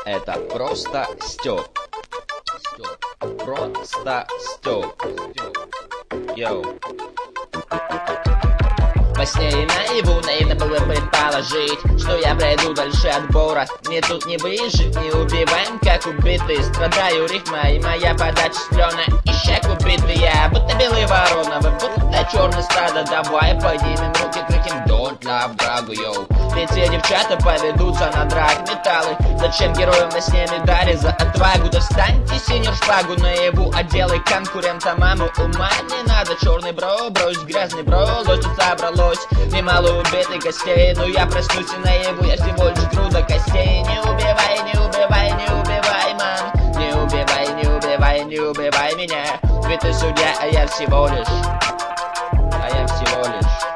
это просто Стёп. Просто Стёп. Йоу. Во сне и наяву наивно было предположить, что я пройду дальше отбора. Мне тут не выжить, не убиваем как убитый. Страдаю рифма и моя подача сплёна. Ищак убитый я, будто белый ворона. Вы будто черный стадо, давай поднимем руки, криким don't love драгу, йоу. Ведь все девчата поведутся на драк металлы. Зачем героям во сне медали за отвагу? Достаньте синюю шпагу наяву, отделай конкурента маму. Ума не надо, черный бро, брось грязный бро, лось тут собралось. Немало убитых гостей, но я проснусь и наяву, я всего лишь груда костей. Не убивай, не убивай, не убивай, мам. Не убивай, не убивай, не убивай меня. Ведь ты судья, а я всего лишь